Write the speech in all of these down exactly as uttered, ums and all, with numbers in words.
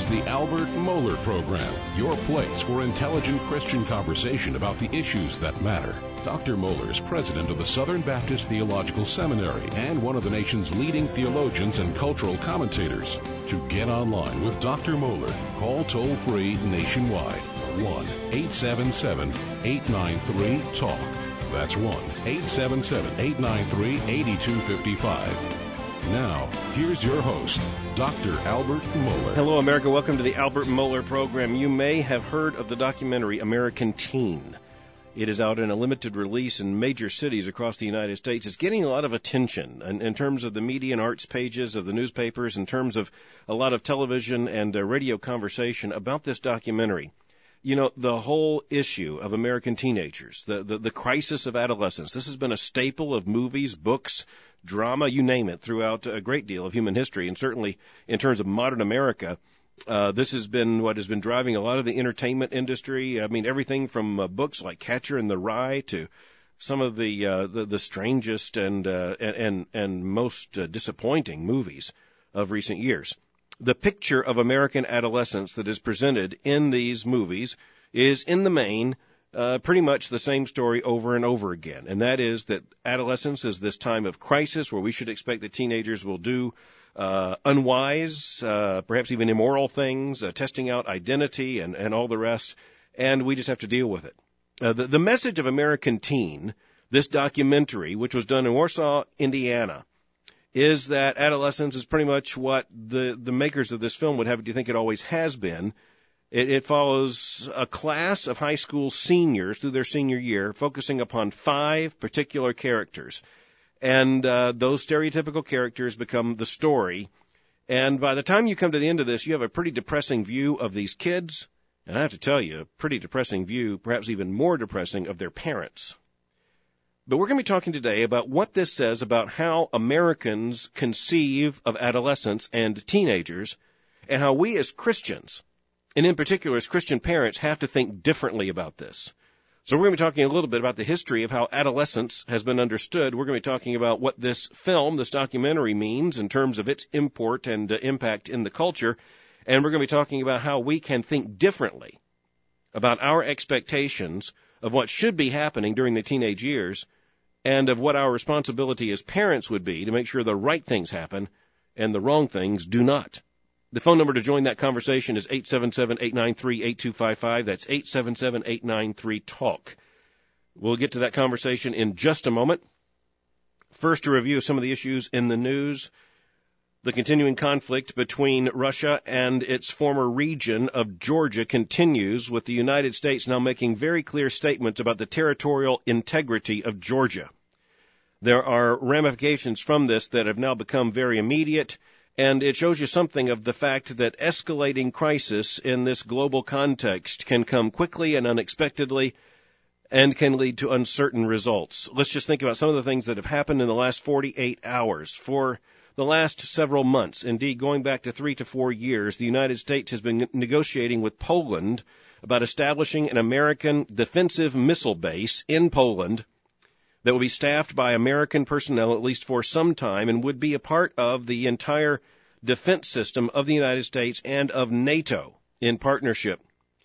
the Albert Mohler Program, your place for intelligent Christian conversation about the issues that matter. Doctor Mohler is president of the Southern Baptist Theological Seminary and one of the nation's leading theologians and cultural commentators. To get online with Doctor Mohler, call toll-free nationwide, one eight seven seven, eight nine three, talk. That's one eight seven seven, eight nine three, eight two five five. Now, here's your host, Doctor Albert Mohler. Hello, America. Welcome to the Albert Mohler Program. You may have heard of the documentary American Teen. It is out in a limited release in major cities across the United States. It's getting a lot of attention in, in terms of the media and arts pages of the newspapers, in terms of a lot of television and uh, radio conversation about this documentary. You know, the whole issue of American teenagers, the, the, the crisis of adolescence, this has been a staple of movies, books, drama, you name it, throughout a great deal of human history. And certainly in terms of modern America, uh, this has been what has been driving a lot of the entertainment industry. I mean, everything from uh, books like Catcher in the Rye to some of the uh, the, the strangest and, uh, and, and, and most uh, disappointing movies of recent years. The picture of American adolescence that is presented in these movies is, in the main, uh, pretty much the same story over and over again. And that is that adolescence is this time of crisis where we should expect that teenagers will do uh, unwise, uh, perhaps even immoral things, uh, testing out identity and, and all the rest. And we just have to deal with it. Uh, the, the message of American Teen, this documentary, which was done in Warsaw, Indiana, is that adolescence is pretty much what the, the makers of this film would have you think it always has been. It, it follows a class of high school seniors through their senior year, focusing upon five particular characters. And uh, those stereotypical characters become the story. And by the time you come to the end of this, you have a pretty depressing view of these kids. And I have to tell you, a pretty depressing view, perhaps even more depressing, of their parents. But we're going to be talking today about what this says about how Americans conceive of adolescents and teenagers, and how we as Christians, and in particular as Christian parents, have to think differently about this. So we're going to be talking a little bit about the history of how adolescence has been understood. We're going to be talking about what this film, this documentary, means in terms of its import and uh, impact in the culture. And we're going to be talking about how we can think differently about our expectations of what should be happening during the teenage years, and of what our responsibility as parents would be to make sure the right things happen and the wrong things do not. The phone number to join that conversation is eight seven seven, eight nine three, eight two five five. That's eight seven seven, eight nine three, talk. We'll get to that conversation in just a moment. First, a review of some of the issues in the news. The continuing conflict between Russia and its former region of Georgia continues, with the United States now making very clear statements about the territorial integrity of Georgia. There are ramifications from this that have now become very immediate, and it shows you something of the fact that escalating crisis in this global context can come quickly and unexpectedly and can lead to uncertain results. Let's just think about some of the things that have happened in the last forty-eight hours. For the last several months, indeed going back to three to four years, the United States has been negotiating with Poland about establishing an American defensive missile base in Poland that will be staffed by American personnel at least for some time and would be a part of the entire defense system of the United States and of NATO in partnership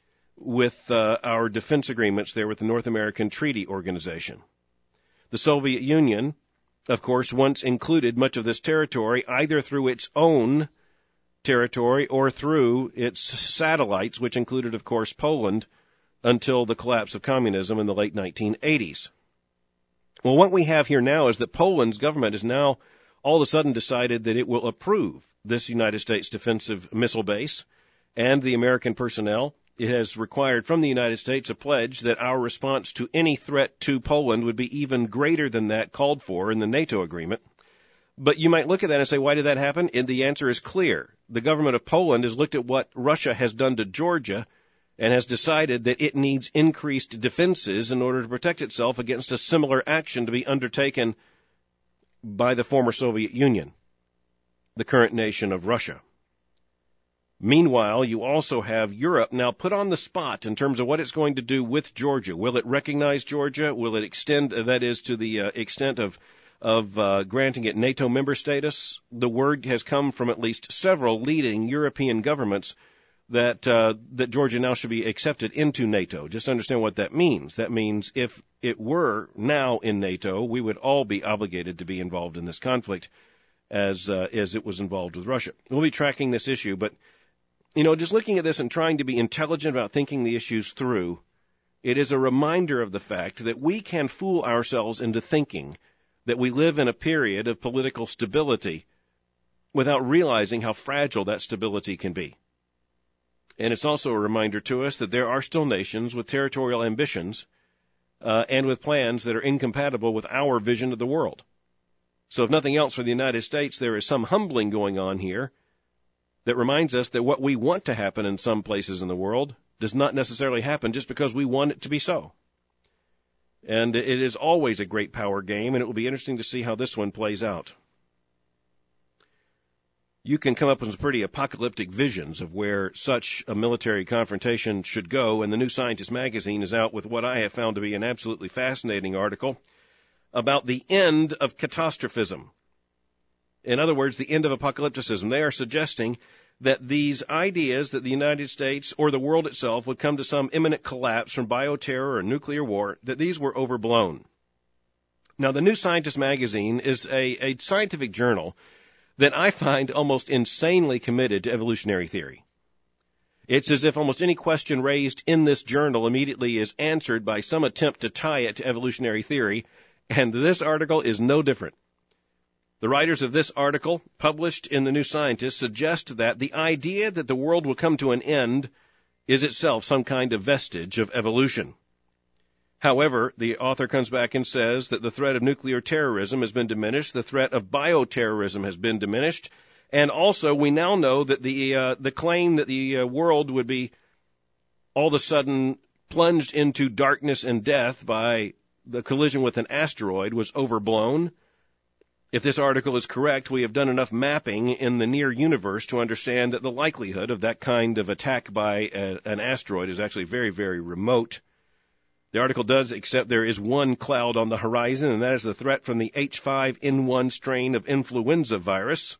with uh, our defense agreements there with the North American Treaty Organization. The Soviet Union, of course, once included much of this territory either through its own territory or through its satellites, which included, of course, Poland, until the collapse of communism in the late nineteen eighties. Well, what we have here now is that Poland's government has now all of a sudden decided that it will approve this United States defensive missile base and the American personnel. It has required from the United States a pledge that our response to any threat to Poland would be even greater than that called for in the NATO agreement. But you might look at that and say, why did that happen? And the answer is clear. The government of Poland has looked at what Russia has done to Georgia and has decided that it needs increased defenses in order to protect itself against a similar action to be undertaken by the former Soviet Union, the current nation of Russia. Meanwhile, you also have Europe now put on the spot in terms of what it's going to do with Georgia. Will it recognize Georgia? Will it extend, that is, to the uh, extent of of uh, granting it NATO member status? The word has come from at least several leading European governments that uh, that Georgia now should be accepted into NATO. Just understand what that means. That means if it were now in NATO, we would all be obligated to be involved in this conflict as uh, as it was involved with Russia. We'll be tracking this issue, but, you know, just looking at this and trying to be intelligent about thinking the issues through, it is a reminder of the fact that we can fool ourselves into thinking that we live in a period of political stability without realizing how fragile that stability can be. And it's also a reminder to us that there are still nations with territorial ambitions uh, and with plans that are incompatible with our vision of the world. So if nothing else for the United States, there is some humbling going on here that reminds us that what we want to happen in some places in the world does not necessarily happen just because we want it to be so. And it is always a great power game, and it will be interesting to see how this one plays out. You can come up with some pretty apocalyptic visions of where such a military confrontation should go, and the New Scientist magazine is out with what I have found to be an absolutely fascinating article about the end of catastrophism. In other words, the end of apocalypticism. They are suggesting that these ideas that the United States or the world itself would come to some imminent collapse from bioterror or nuclear war, that these were overblown. Now, the New Scientist magazine is a, a scientific journal that I find almost insanely committed to evolutionary theory. It's as if almost any question raised in this journal immediately is answered by some attempt to tie it to evolutionary theory, and this article is no different. The writers of this article, published in the New Scientist, suggest that the idea that the world will come to an end is itself some kind of vestige of evolution. However, the author comes back and says that the threat of nuclear terrorism has been diminished, the threat of bioterrorism has been diminished, and also we now know that the uh, the claim that the uh, world would be all of a sudden plunged into darkness and death by the collision with an asteroid was overblown. If this article is correct, we have done enough mapping in the near universe to understand that the likelihood of that kind of attack by a, an asteroid is actually very, very remote. The article does accept there is one cloud on the horizon, and that is the threat from the H five N one strain of influenza virus.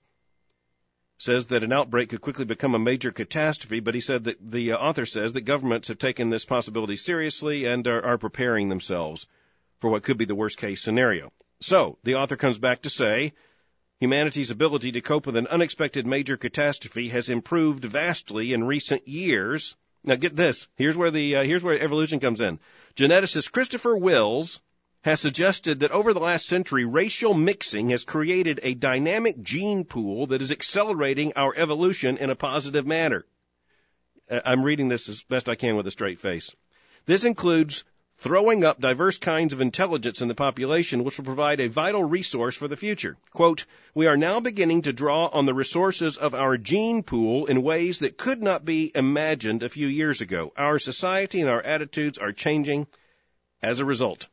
Says that an outbreak could quickly become a major catastrophe, but he said that the uh, author says that governments have taken this possibility seriously and are, are preparing themselves for what could be the worst-case scenario. So, the author comes back to say, humanity's ability to cope with an unexpected major catastrophe has improved vastly in recent years. Now, get this. Here's where the uh, here's where evolution comes in. Geneticist Christopher Wills has suggested that over the last century, racial mixing has created a dynamic gene pool that is accelerating our evolution in a positive manner. I'm reading this as best I can with a straight face. This includes throwing up diverse kinds of intelligence in the population, which will provide a vital resource for the future. Quote, we are now beginning to draw on the resources of our gene pool in ways that could not be imagined a few years ago. Our society and our attitudes are changing as a result.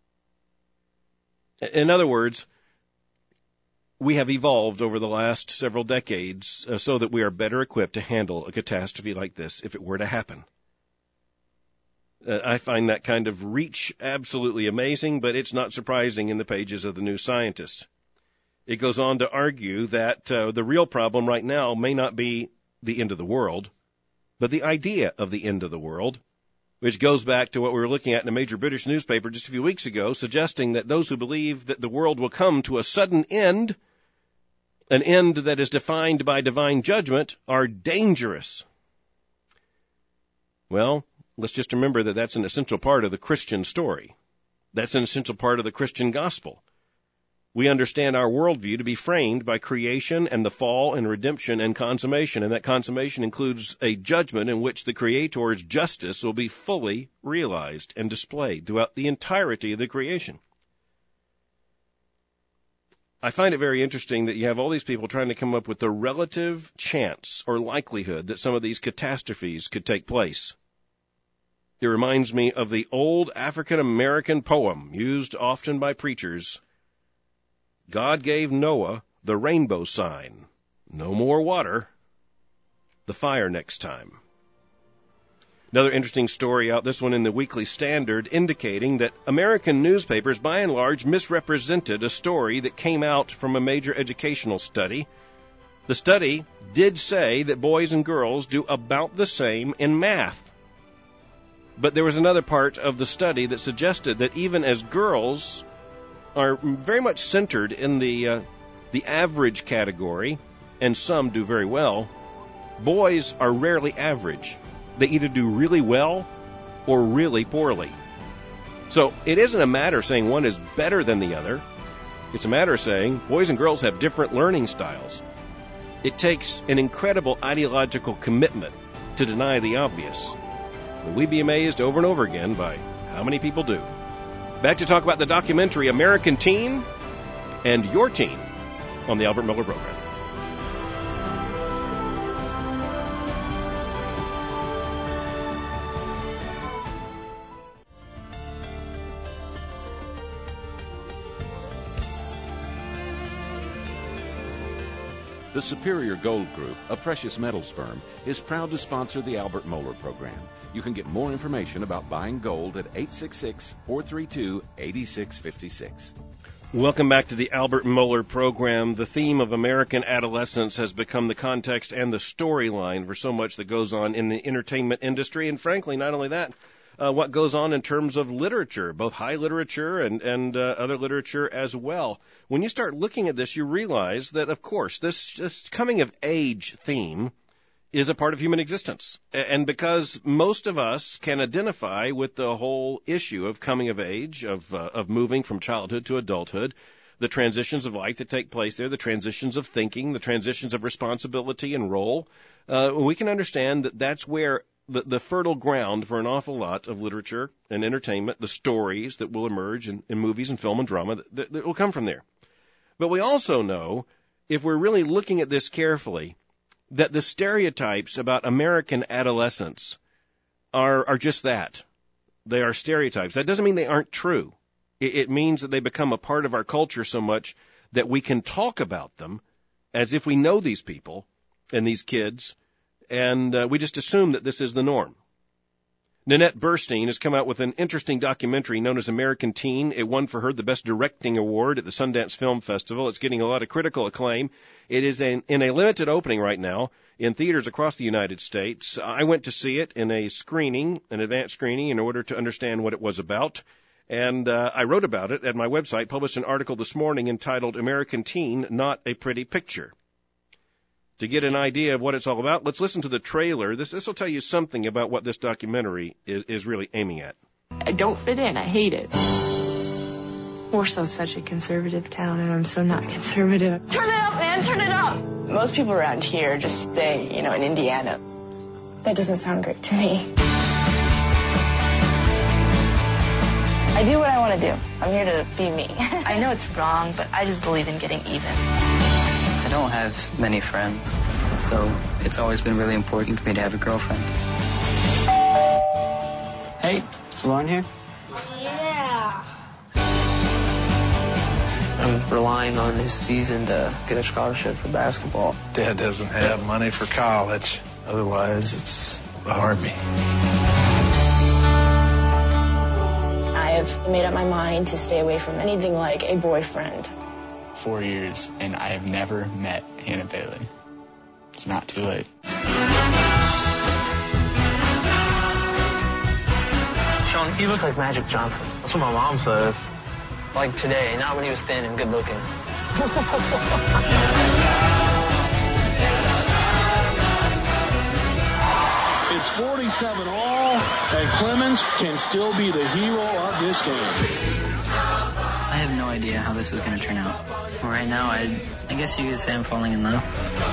In other words, we have evolved over the last several decades uh, so that we are better equipped to handle a catastrophe like this if it were to happen. Uh, I find that kind of reach absolutely amazing, but it's not surprising in the pages of the New Scientist. It goes on to argue that uh, the real problem right now may not be the end of the world, but the idea of the end of the world, which goes back to what we were looking at in a major British newspaper just a few weeks ago, suggesting that those who believe that the world will come to a sudden end, an end that is defined by divine judgment, are dangerous. Well, let's just remember that that's an essential part of the Christian story. That's an essential part of the Christian gospel. We understand our worldview to be framed by creation and the fall and redemption and consummation, and that consummation includes a judgment in which the Creator's justice will be fully realized and displayed throughout the entirety of the creation. I find it very interesting that you have all these people trying to come up with the relative chance or likelihood that some of these catastrophes could take place. It reminds me of the old African-American poem used often by preachers. God gave Noah the rainbow sign. No more water. The fire next time. Another interesting story out, this one in the Weekly Standard, indicating that American newspapers, by and large, misrepresented a story that came out from a major educational study The study did say that boys and girls do about the same in math. But there was another part of the study that suggested that even as girls are very much centered in the uh, the average category, and some do very well, boys are rarely average. They either do really well or really poorly. So it isn't a matter of saying one is better than the other. It's a matter of saying boys and girls have different learning styles. It takes an incredible ideological commitment to deny the obvious. And we'd be amazed over and over again by how many people do. Back to talk about the documentary American Teen and your teen on the Albert Mohler Program. The Superior Gold Group, a precious metals firm, is proud to sponsor the Albert Mohler Program. You can get more information about buying gold at eight six six, four three two, eight six five six. Welcome back to the Albert Mohler Program. The theme of American adolescence has become the context and the storyline for so much that goes on in the entertainment industry. And frankly, not only that, uh, what goes on in terms of literature, both high literature and, and uh, other literature as well. When you start looking at this, you realize that, of course, this, this coming-of-age theme is a part of human existence. And because most of us can identify with the whole issue of coming of age, of uh, of moving from childhood to adulthood, the transitions of life that take place there, the transitions of thinking, the transitions of responsibility and role, uh, we can understand that that's where the, the fertile ground for an awful lot of literature and entertainment, the stories that will emerge in, in movies and film and drama, that, that will come from there. But we also know, if we're really looking at this carefully, that the stereotypes about American adolescence are are just that. They are stereotypes. That doesn't mean they aren't true. It, it means that they become a part of our culture so much that we can talk about them as if we know these people and these kids, and uh, we just assume that this is the norm. Nanette Burstein has come out with an interesting documentary known as American Teen. It won for her the Best Directing Award at the Sundance Film Festival. It's getting a lot of critical acclaim. It is in, in a limited opening right now in theaters across the United States. I went to see it in a screening, an advanced screening, in order to understand what it was about. And uh, I wrote about it at my website, published an article this morning entitled American Teen, Not a Pretty Picture. To get an idea of what it's all about, let's listen to the trailer. This this will tell you something about what this documentary is, is really aiming at. I don't fit in. I hate it. Warsaw's such a conservative town, and I'm so not conservative. Turn it up, man. Turn it up. Most people around here just stay, you know, in Indiana. That doesn't sound great to me. I do what I want to do. I'm here to be me. I know it's wrong, but I just believe in getting even. I don't have many friends, so it's always been really important for me to have a girlfriend. Hey, is Lauren here? Yeah. I'm relying on this season to get a scholarship for basketball. Dad doesn't have money for college. Otherwise, it's the Army. I have made up my mind to stay away from anything like a boyfriend. Four years, and I have never met Hannah Bailey. It's not too late. Sean, he looks like Magic Johnson. That's what my mom says. Like today, not when he was thin and good looking. It's forty-seven all, and Clemens can still be the hero of this game. I have no idea how this is going to turn out. Right now, I, I guess you could say I'm falling in love.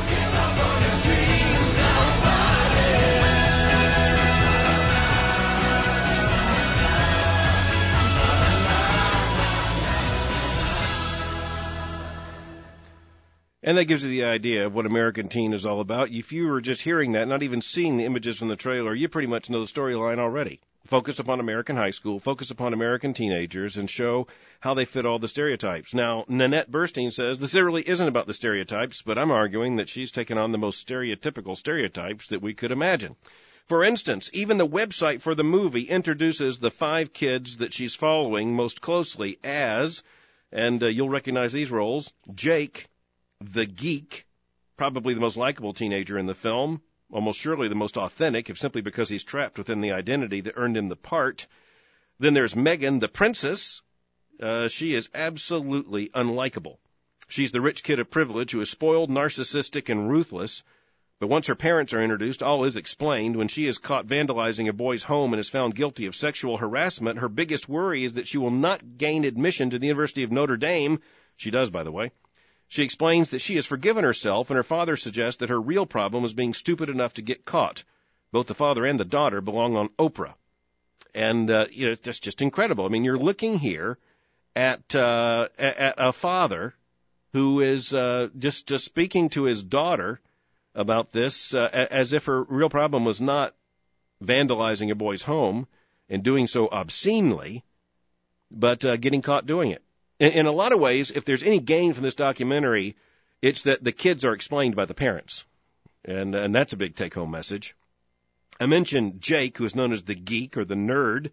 And that gives you the idea of what American Teen is all about. If you were just hearing that, not even seeing the images from the trailer, you pretty much know the storyline already. Focus upon American high school, focus upon American teenagers, and show how they fit all the stereotypes. Now, Nanette Burstein says this really isn't about the stereotypes, but I'm arguing that she's taken on the most stereotypical stereotypes that we could imagine. For instance, even the website for the movie introduces the five kids that she's following most closely as, and uh, you'll recognize these roles, Jake, the geek, probably the most likable teenager in the film, almost surely the most authentic, if simply because he's trapped within the identity that earned him the part. Then there's Megan, the princess. Uh, she is absolutely unlikable. She's the rich kid of privilege who is spoiled, narcissistic, and ruthless. But once her parents are introduced, all is explained. When she is caught vandalizing a boy's home and is found guilty of sexual harassment, her biggest worry is that she will not gain admission to the University of Notre Dame. She does, by the way. She explains that she has forgiven herself, and her father suggests that her real problem is being stupid enough to get caught. Both the father and the daughter belong on Oprah. And, uh, you know, that's just incredible. I mean, you're looking here at, uh, at a father who is, uh, just, just speaking to his daughter about this, uh, as if her real problem was not vandalizing a boy's home and doing so obscenely, but, uh, getting caught doing it. In, in a lot of ways, if there's any gain from this documentary, it's that the kids are explained by the parents. And, and that's a big take-home message. I mentioned Jake, who is known as the geek or the nerd.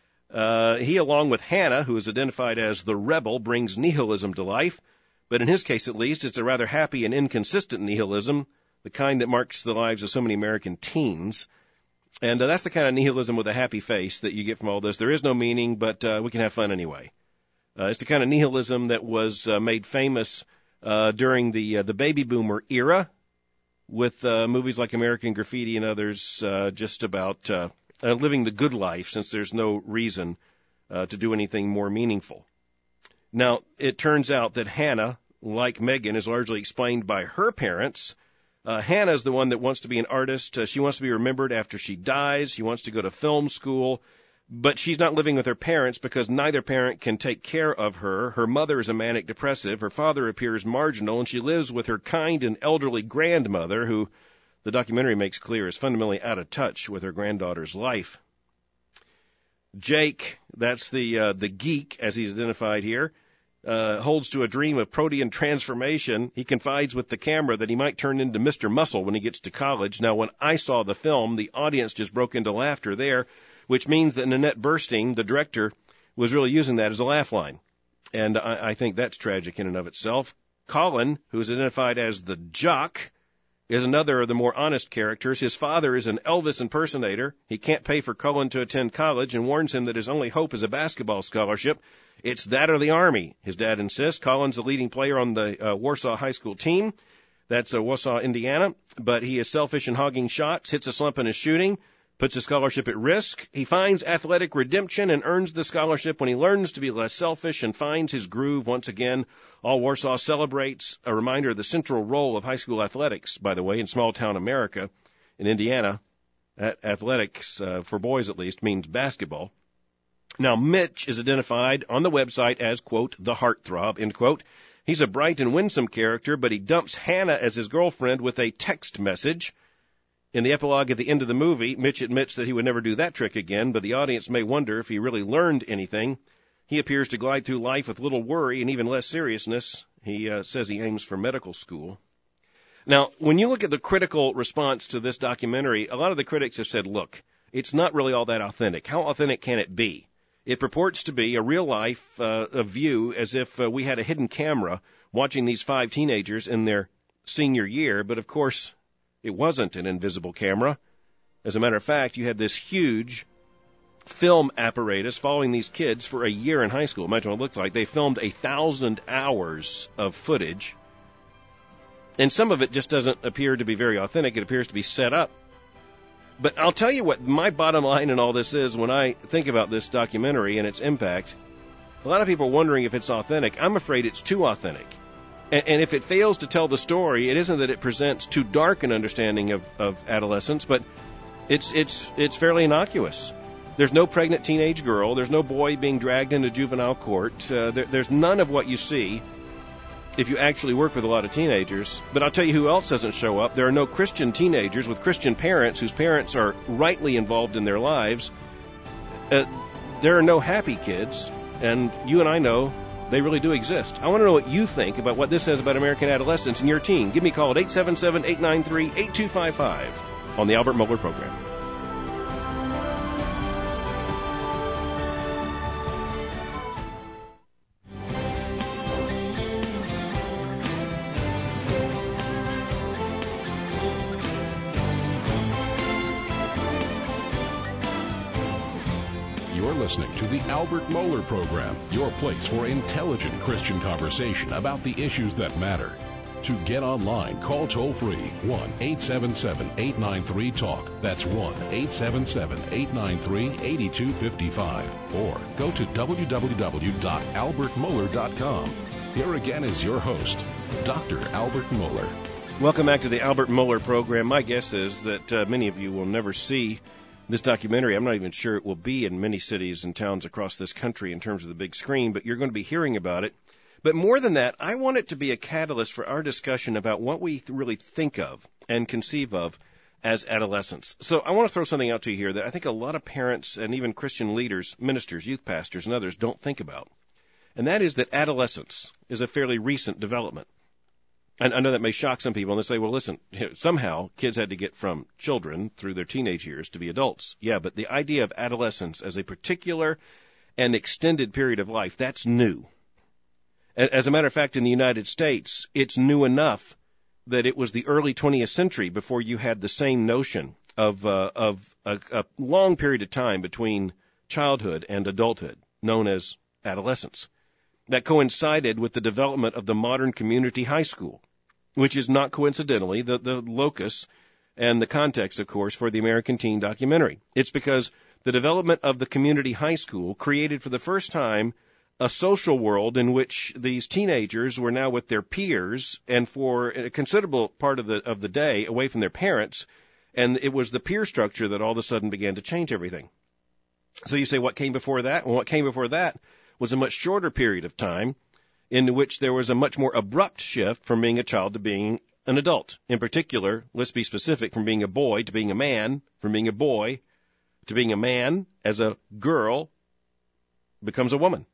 Uh, he, along with Hannah, who is identified as the rebel, brings nihilism to life. But in his case, at least, it's a rather happy and inconsistent nihilism, the kind that marks the lives of so many American teens. And uh, that's the kind of nihilism with a happy face that you get from all this. There is no meaning, but uh, we can have fun anyway. Uh, it's the kind of nihilism that was uh, made famous uh, during the uh, the baby boomer era, with uh, movies like American Graffiti and others, uh, just about uh, uh, living the good life, since there's no reason uh, to do anything more meaningful. Now, it turns out that Hannah, like Megan, is largely explained by her parents. Uh, Hannah's the one that wants to be an artist. Uh, she wants to be remembered after she dies. She wants to go to film school. But she's not living with her parents because neither parent can take care of her. Her mother is a manic depressive. Her father appears marginal, and she lives with her kind and elderly grandmother, who the documentary makes clear is fundamentally out of touch with her granddaughter's life. Jake, that's the uh, the geek, as he's identified here, uh, holds to a dream of protean transformation. He confides with the camera that he might turn into Mister Muscle when he gets to college. Now, when I saw the film, the audience just broke into laughter there, which means that Nanette Burstein, the director, was really using that as a laugh line. And I, I think that's tragic in and of itself. Colin, who is identified as the jock, is another of the more honest characters. His father is an Elvis impersonator. He can't pay for Colin to attend college and warns him that his only hope is a basketball scholarship. It's that or the Army, his dad insists. Colin's the leading player on the uh, Warsaw High School team. That's uh, Warsaw, Indiana. But he is selfish and hogging shots, hits a slump in his shooting, puts his scholarship at risk. He finds athletic redemption and earns the scholarship when he learns to be less selfish and finds his groove once again. All Warsaw celebrates, a reminder of the central role of high school athletics, by the way, in small-town America. In Indiana, athletics, uh, for boys at least, means basketball. Now, Mitch is identified on the website as, quote, the heartthrob, end quote. He's a bright and winsome character, but he dumps Hannah as his girlfriend with a text message. In the epilogue at the end of the movie, Mitch admits that he would never do that trick again, but the audience may wonder if he really learned anything. He appears to glide through life with little worry and even less seriousness. He uh, says he aims for medical school. Now, when you look at the critical response to this documentary, a lot of the critics have said, look, it's not really all that authentic. How authentic can it be? It purports to be a real-life uh, a view as if uh, we had a hidden camera watching these five teenagers in their senior year, but of course it wasn't an invisible camera. As a matter of fact, you had this huge film apparatus following these kids for a year in high school. Imagine what it looks like. They filmed a thousand hours of footage, and some of it just doesn't appear to be very authentic. It appears to be set up. But I'll tell you what my bottom line in all this is when I think about this documentary and its impact. A lot of people are wondering if it's authentic. I'm afraid it's too authentic. And, and if it fails to tell the story, it isn't that it presents too dark an understanding of, of adolescence, but it's it's it's fairly innocuous. There's no pregnant teenage girl. There's no boy being dragged into juvenile court. Uh, there, there's none of what you see if you actually work with a lot of teenagers. But I'll tell you who else doesn't show up. There are no Christian teenagers with Christian parents whose parents are rightly involved in their lives. Uh, there are no happy kids, and you and I know they really do exist. I want to know what you think about what this says about American adolescence and your teen. Give me a call at eight seven seven, eight nine three, eight two five five on the Albert Mohler Program. You're listening to the Albert Mohler Program, your place for intelligent Christian conversation about the issues that matter. To get online, call toll-free one eight seven seven, eight nine three, TALK. That's one eight seven seven, eight nine three, eight two five five. Or go to w w w dot albert mohler dot com. Here again is your host, Doctor Albert Mohler. Welcome back to the Albert Mohler Program. My guess is that uh, many of you will never see this documentary. I'm not even sure it will be in many cities and towns across this country in terms of the big screen, but you're going to be hearing about it. But more than that, I want it to be a catalyst for our discussion about what we really think of and conceive of as adolescence. So I want to throw something out to you here that I think a lot of parents and even Christian leaders, ministers, youth pastors, and others don't think about. And that is that adolescence is a fairly recent development. And I know that may shock some people, and they say, well, listen, somehow kids had to get from children through their teenage years to be adults. Yeah, but the idea of adolescence as a particular and extended period of life, that's new. As a matter of fact, in the United States, it's new enough that it was the early twentieth century before you had the same notion of, uh, of a, a long period of time between childhood and adulthood, known as adolescence. That coincided with the development of the modern community high school, which is not coincidentally the, the locus and the context, of course, for the American Teen documentary. It's because the development of the community high school created for the first time a social world in which these teenagers were now with their peers and for a considerable part of the of the day away from their parents, and it was the peer structure that all of a sudden began to change everything. So you say, what came before that? Well, what came before that was a much shorter period of time in which there was a much more abrupt shift from being a child to being an adult. In particular, let's be specific, from being a boy to being a man, from being a boy to being a man as a girl becomes a woman.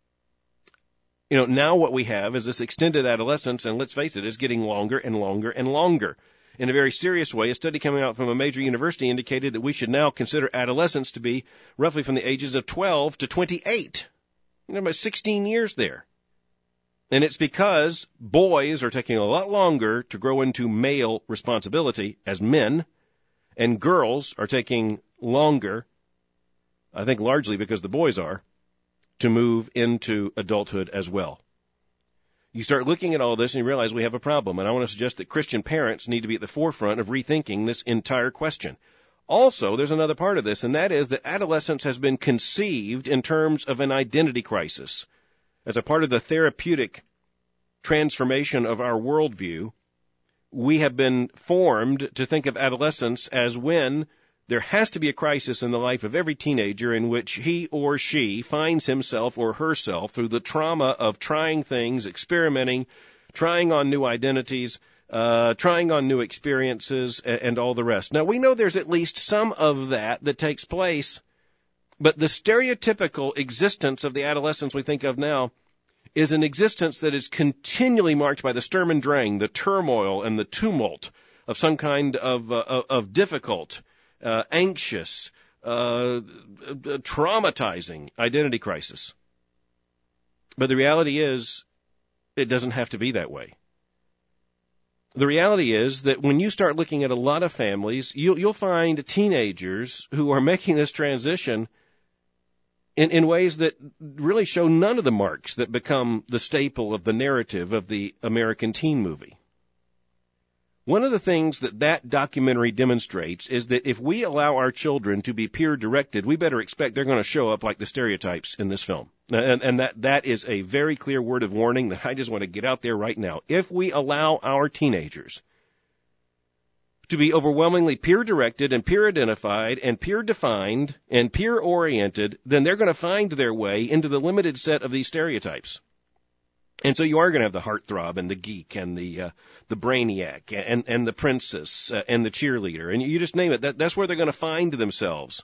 You know, now what we have is this extended adolescence, and let's face it, is getting longer and longer and longer. In a very serious way, a study coming out from a major university indicated that we should now consider adolescence to be roughly from the ages of twelve to twenty-eight. You know, about sixteen years there. And it's because boys are taking a lot longer to grow into male responsibility as men, and girls are taking longer, I think largely because the boys are, to move into adulthood as well. You start looking at all this and you realize we have a problem, and I want to suggest that Christian parents need to be at the forefront of rethinking this entire question. Also, there's another part of this, and that is that adolescence has been conceived in terms of an identity crisis. As a part of the therapeutic transformation of our worldview, we have been formed to think of adolescence as when there has to be a crisis in the life of every teenager in which he or she finds himself or herself through the trauma of trying things, experimenting, trying on new identities, uh, trying on new experiences, and, and all the rest. Now, we know there's at least some of that that takes place, but the stereotypical existence of the adolescence we think of now is an existence that is continually marked by the Sturm und Drang, the turmoil and the tumult of some kind of, uh, of difficult, Uh, anxious, uh, traumatizing identity crisis. But the reality is, it doesn't have to be that way. The reality is that when you start looking at a lot of families, you'll, you'll find teenagers who are making this transition in, in ways that really show none of the marks that become the staple of the narrative of the American Teen movie. One of the things that that documentary demonstrates is that if we allow our children to be peer-directed, we better expect they're going to show up like the stereotypes in this film. And, and that, that is a very clear word of warning that I just want to get out there right now. If we allow our teenagers to be overwhelmingly peer-directed and peer-identified and peer-defined and peer-oriented, then they're going to find their way into the limited set of these stereotypes. And so you are going to have the heartthrob and the geek and the uh, the brainiac and and the princess uh, and the cheerleader, and you just name it. That, that's where they're going to find themselves.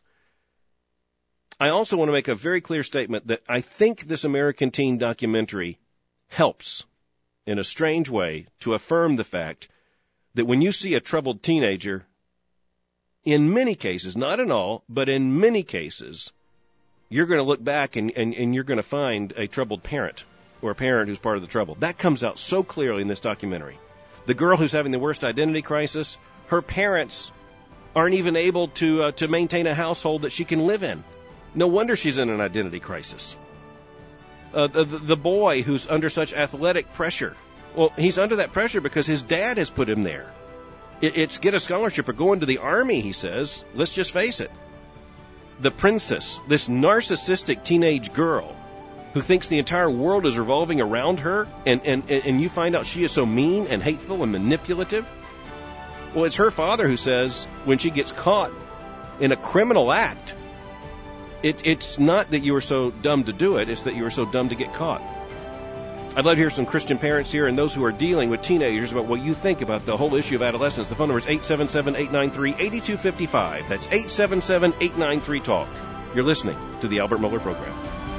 I also want to make a very clear statement that I think this American Teen documentary helps in a strange way to affirm the fact that when you see a troubled teenager, in many cases, not in all, but in many cases, you're going to look back and, and, and you're going to find a troubled parent or a parent who's part of the trouble. That comes out so clearly in this documentary. The girl who's having the worst identity crisis, her parents aren't even able to uh, to maintain a household that she can live in. No wonder she's in an identity crisis. Uh, the, the boy who's under such athletic pressure, well, he's under that pressure because his dad has put him there. It, it's get a scholarship or go into the army, he says. Let's just face it. The princess, this narcissistic teenage girl who thinks the entire world is revolving around her, and, and, and you find out she is so mean and hateful and manipulative. Well, it's her father who says when she gets caught in a criminal act, it, it's not that you were so dumb to do it, it's that you were so dumb to get caught. I'd love to hear some Christian parents here and those who are dealing with teenagers about what you think about the whole issue of adolescence. The phone number is eight seven seven, eight nine three, eight two five five. That's eight seven seven, eight nine three, TALK. You're listening to the Albert Mohler Program.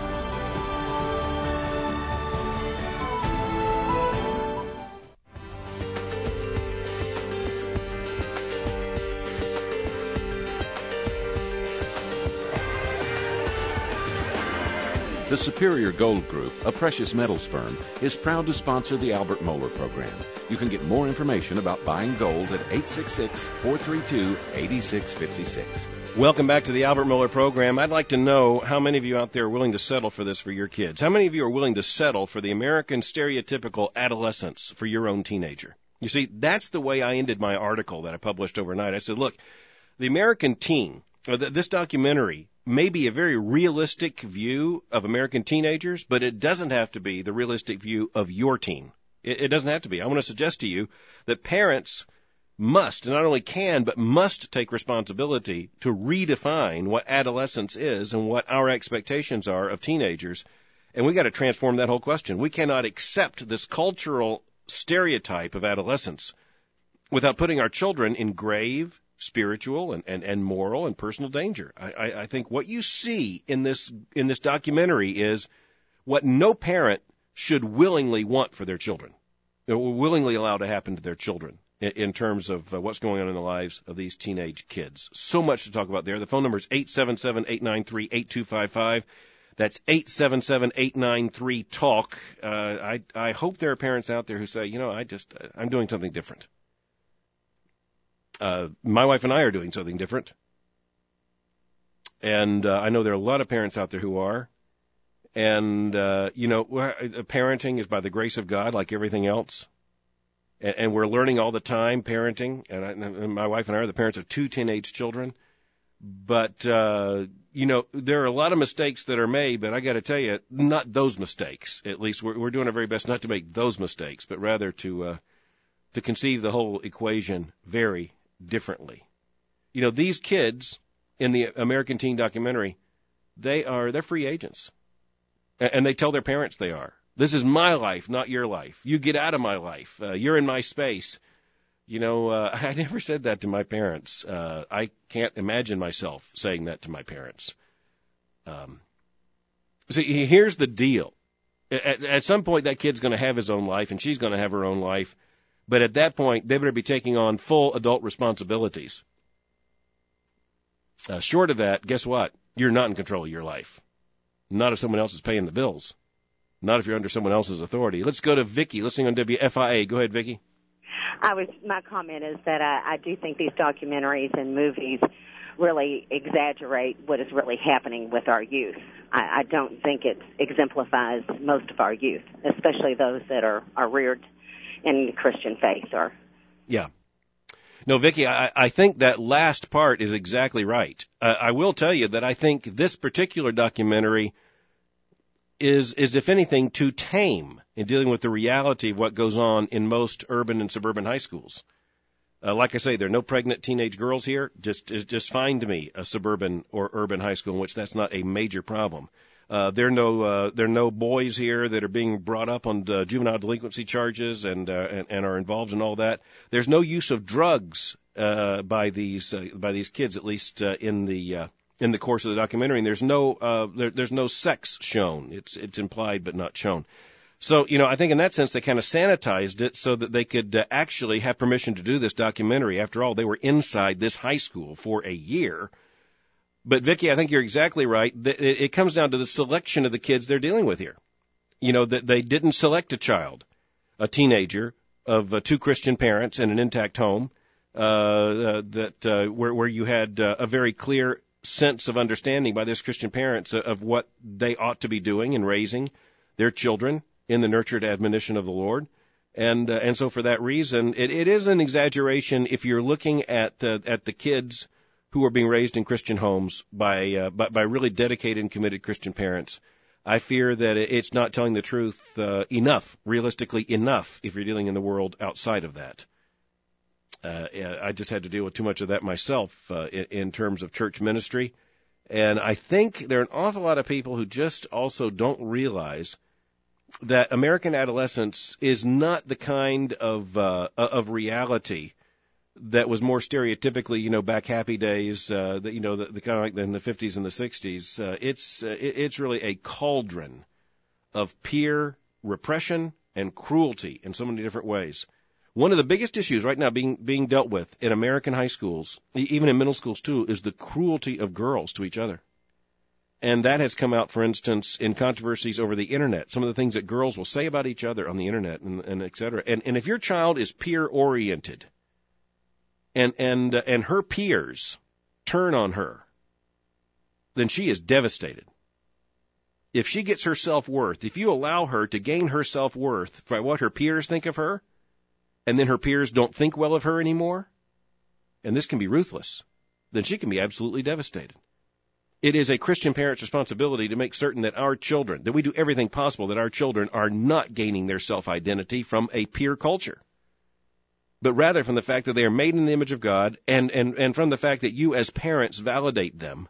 The Superior Gold Group, a precious metals firm, is proud to sponsor the Albert Mohler Program. You can get more information about buying gold at eight six six, four three two, eight six five six. Welcome back to the Albert Mohler Program. I'd like to know how many of you out there are willing to settle for this for your kids. How many of you are willing to settle for the American stereotypical adolescence for your own teenager? You see, that's the way I ended my article that I published overnight. I said, look, the American teen, or this documentary, may be a very realistic view of American teenagers, but it doesn't have to be the realistic view of your teen. It, it doesn't have to be. I want to suggest to you that parents must, not only can, but must take responsibility to redefine what adolescence is and what our expectations are of teenagers. And we got to transform that whole question. We cannot accept this cultural stereotype of adolescence without putting our children in grave spiritual and, and, and moral and personal danger. I, I, I think what you see in this in this documentary is what no parent should willingly want for their children, or willingly allow to happen to their children in, in terms of uh, what's going on in the lives of these teenage kids. So much to talk about there. The phone number is eight seven seven, eight nine three, eight two five five. That's eight seven seven, eight nine three, TALK. Uh, I, I hope there are parents out there who say, you know, I just, I'm doing something different. Uh, my wife and I are doing something different. And uh, I know there are a lot of parents out there who are. And, uh, you know, parenting is by the grace of God, like everything else. And, and we're learning all the time, parenting. And, I, and my wife and I are the parents of two teenage children. But, uh, you know, there are a lot of mistakes that are made, but I got to tell you, not those mistakes. At least we're, we're doing our very best not to make those mistakes, but rather to uh, to conceive the whole equation very differently. You know, these kids in the American Teen documentary, they are, they're free agents. And they tell their parents they are. This is my life, not your life. You get out of my life. Uh, you're in my space. You know, uh, I never said that to my parents. Uh, I can't imagine myself saying that to my parents. Um, see, here's the deal. At, at some point, that kid's going to have his own life, and she's going to have her own life. But at that point, they better be taking on full adult responsibilities. Uh, short of that, guess what? You're not in control of your life. Not if someone else is paying the bills. Not if you're under someone else's authority. Let's go to Vicki, listening on W F I A. Go ahead, Vicki. I was. My comment is that I, I do think these documentaries and movies really exaggerate what is really happening with our youth. I, I don't think it exemplifies most of our youth, especially those that are, are reared in the Christian faith. Or yeah. No, Vicki, I, I think that last part is exactly right. Uh, I will tell you that I think this particular documentary is, is, if anything, too tame in dealing with the reality of what goes on in most urban and suburban high schools. Uh, like I say, there are no pregnant teenage girls here. Just, just find me a suburban or urban high school in which that's not a major problem. Uh, there are no, uh, there are no boys here that are being brought up on uh, juvenile delinquency charges and, uh, and, and are involved in all that. There's no use of drugs, uh, by these, uh, by these kids, at least, uh, in the, uh, in the course of the documentary. And there's no, uh, there, there's no sex shown. It's, it's implied but not shown. So, you know, I think in that sense they kind of sanitized it so that they could uh, actually have permission to do this documentary. After all, they were inside this high school for a year. But, Vicki, I think you're exactly right. It comes down to the selection of the kids they're dealing with here. You know, that they didn't select a child, a teenager of uh, two Christian parents in an intact home, uh, uh, that uh, where, where you had uh, a very clear sense of understanding by this Christian parents of what they ought to be doing in raising their children in the nurtured admonition of the Lord. And uh, and so for that reason, it, it is an exaggeration if you're looking at uh, at the kids who are being raised in Christian homes by, uh, by by really dedicated and committed Christian parents. I fear that it's not telling the truth uh, enough, realistically enough, if you're dealing in the world outside of that. Uh, I just had to deal with too much of that myself uh, in, in terms of church ministry. And I think there are an awful lot of people who just also don't realize that American adolescence is not the kind of uh, of reality that was more stereotypically, you know, back happy days, uh, that, you know, the, the kind of like in the fifties and the sixties. Uh, it's uh, it's really a cauldron of peer repression and cruelty in so many different ways. One of the biggest issues right now being being dealt with in American high schools, even in middle schools too, is the cruelty of girls to each other. And that has come out, for instance, in controversies over the Internet, some of the things that girls will say about each other on the Internet, and, and et cetera. And, and if your child is peer-oriented, and and uh, and her peers turn on her, then she is devastated. If she gets her self-worth, if you allow her to gain her self-worth by what her peers think of her, and then her peers don't think well of her anymore, and this can be ruthless, then she can be absolutely devastated. It is a Christian parent's responsibility to make certain that our children, that we do everything possible that our children are not gaining their self-identity from a peer culture, but rather from the fact that they are made in the image of God, and, and, and from the fact that you as parents validate them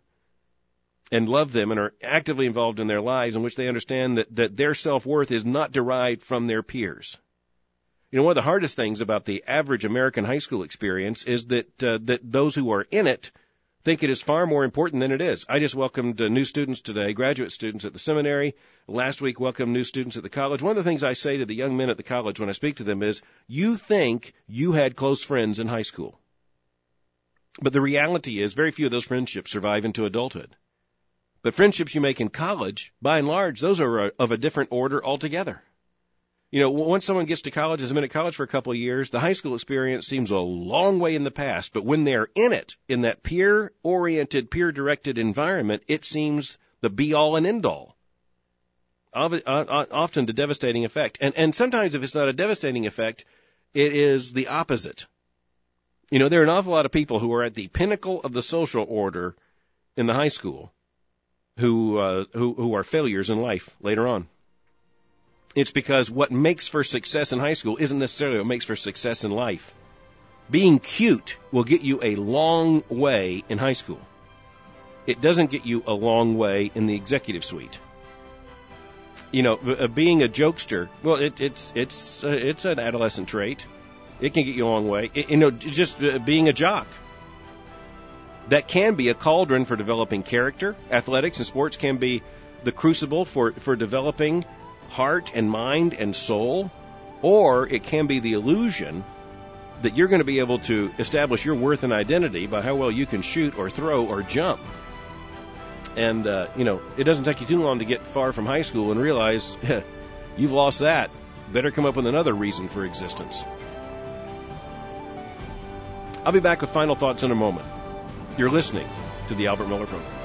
and love them and are actively involved in their lives, in which they understand that, that their self-worth is not derived from their peers. You know, one of the hardest things about the average American high school experience is that uh, that those who are in it think it is far more important than it is. I just welcomed uh, new students today, graduate students at the seminary. Last week, welcomed new students at the college. One of the things I say to the young men at the college when I speak to them is, you think you had close friends in high school. But the reality is very few of those friendships survive into adulthood. But friendships you make in college, by and large, those are of a different order altogether. You know, once someone gets to college, has been at college for a couple of years, the high school experience seems a long way in the past. But when they're in it, in that peer-oriented, peer-directed environment, it seems the be-all and end-all. Often to devastating effect. And, and sometimes if it's not a devastating effect, it is the opposite. You know, there are an awful lot of people who are at the pinnacle of the social order in the high school who uh, who, who are failures in life later on. It's because what makes for success in high school isn't necessarily what makes for success in life. Being cute will get you a long way in high school. It doesn't get you a long way in the executive suite. You know, uh, being a jokester, well, it, it's it's uh, it's an adolescent trait. It can get you a long way. It, you know, just uh, being a jock. That can be a cauldron for developing character. Athletics and sports can be the crucible for, for developing heart and mind and soul, or it can be the illusion that you're going to be able to establish your worth and identity by how well you can shoot or throw or jump. And, uh, you know, it doesn't take you too long to get far from high school and realize you've lost that. Better come up with another reason for existence. I'll be back with final thoughts in a moment. You're listening to the Albert Mohler Program.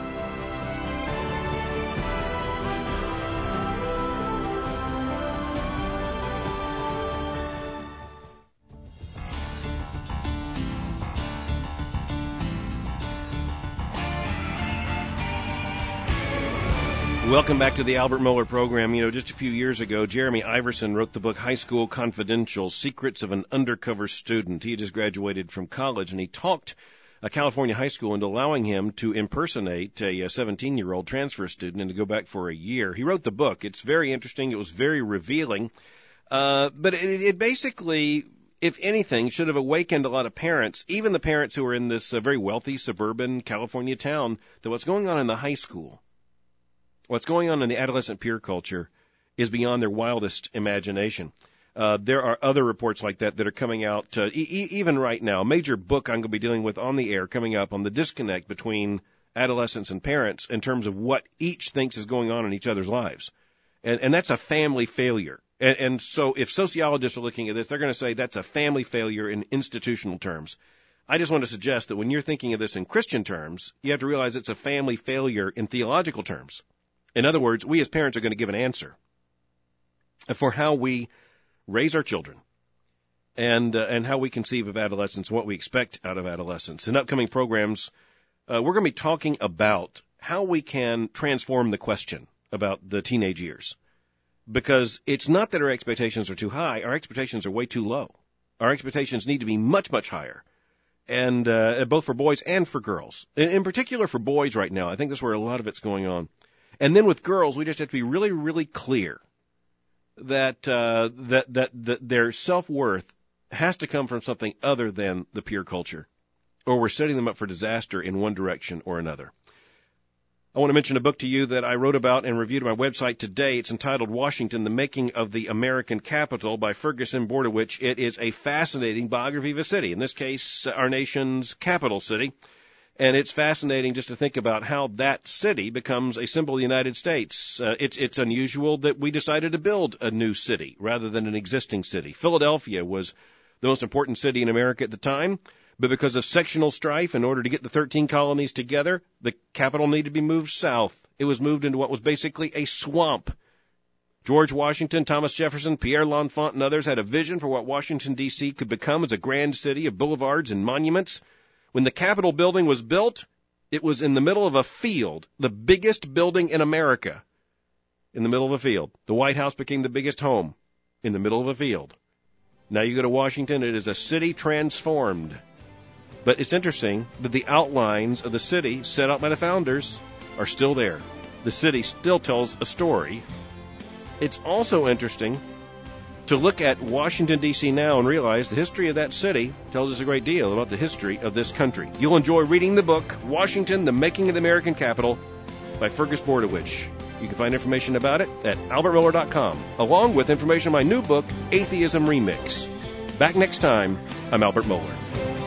Welcome back to the Albert Mohler Program. You know, just a few years ago, Jeremy Iverson wrote the book High School Confidential, Secrets of an Undercover Student. He had just graduated from college, and he talked a California high school into allowing him to impersonate a seventeen-year-old transfer student and to go back for a year. He wrote the book. It's very interesting. It was very revealing. Uh, but it, it basically, if anything, should have awakened a lot of parents, even the parents who are in this uh, very wealthy suburban California town, that what's going on in the high school, what's going on in the adolescent peer culture, is beyond their wildest imagination. Uh, there are other reports like that that are coming out uh, e- even right now. A major book I'm going to be dealing with on the air coming up on the disconnect between adolescents and parents in terms of what each thinks is going on in each other's lives. And, and that's a family failure. And, and so if sociologists are looking at this, they're going to say that's a family failure in institutional terms. I just want to suggest that when you're thinking of this in Christian terms, you have to realize it's a family failure in theological terms. In other words, we as parents are going to give an answer for how we raise our children and uh, and how we conceive of adolescence and what we expect out of adolescence. In upcoming programs, uh, we're going to be talking about how we can transform the question about the teenage years. Because it's not that our expectations are too high. Our expectations are way too low. Our expectations need to be much, much higher. And uh, both for boys and for girls. In, in particular for boys right now. I think that's where a lot of it's going on. And then with girls, we just have to be really, really clear that uh, that, that that their self-worth has to come from something other than the peer culture, or we're setting them up for disaster in one direction or another. I want to mention a book to you that I wrote about and reviewed on my website today. It's entitled Washington, the Making of the American Capital by Fergus M. Bordewich. It is a fascinating biography of a city, in this case, our nation's capital city. And it's fascinating just to think about how that city becomes a symbol of the United States. Uh, it's, it's unusual that we decided to build a new city rather than an existing city. Philadelphia was the most important city in America at the time. But because of sectional strife, in order to get the thirteen colonies together, the capital needed to be moved south. It was moved into what was basically a swamp. George Washington, Thomas Jefferson, Pierre L'Enfant, and others had a vision for what Washington, D C could become as a grand city of boulevards and monuments. When the Capitol building was built, it was in the middle of a field, the biggest building in America, in the middle of a field. The White House became the biggest home in the middle of a field. Now you go to Washington, it is a city transformed. But it's interesting that the outlines of the city set out by the founders are still there. The city still tells a story. It's also interesting to look at Washington, D C now and realize the history of that city tells us a great deal about the history of this country. You'll enjoy reading the book, Washington, the Making of the American Capital, by Fergus Bordewich. You can find information about it at albert miller dot com, along with information on my new book, Atheism Remix. Back next time, I'm Albert Mohler.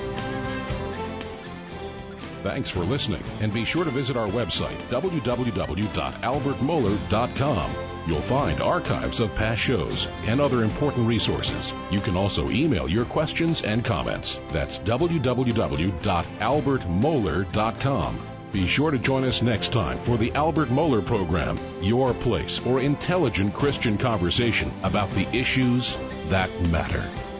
Thanks for listening, and be sure to visit our website, w w w dot albert mohler dot com. You'll find archives of past shows and other important resources. You can also email your questions and comments. That's w w w dot albert mohler dot com. Be sure to join us next time for the Albert Mohler Program, your place for intelligent Christian conversation about the issues that matter.